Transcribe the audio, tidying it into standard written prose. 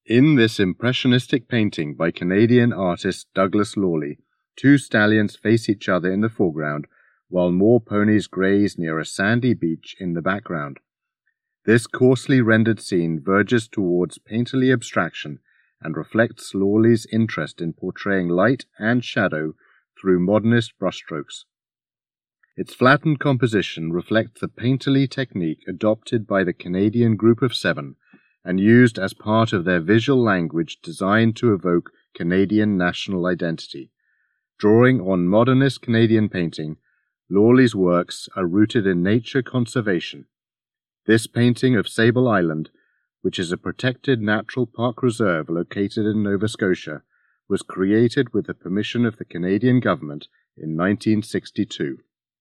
In this impressionistic painting by Canadian artist Douglas Lawley, two stallions face each other in the foreground, while more ponies graze near a sandy beach in the background. This coarsely rendered scene verges towards painterly abstraction and reflects Lawley's interest in portraying light and shadow through modernist brushstrokes. Its flattened composition reflects the painterly technique adopted by the Canadian Group of Seven and used as part of their visual language designed to evoke Canadian national identity. Drawing on modernist Canadian painting, Lawley's works are rooted in nature conservation. This painting of Sable Island, which is a protected natural park reserve located in Nova Scotia, was created with the permission of the Canadian government in 1962.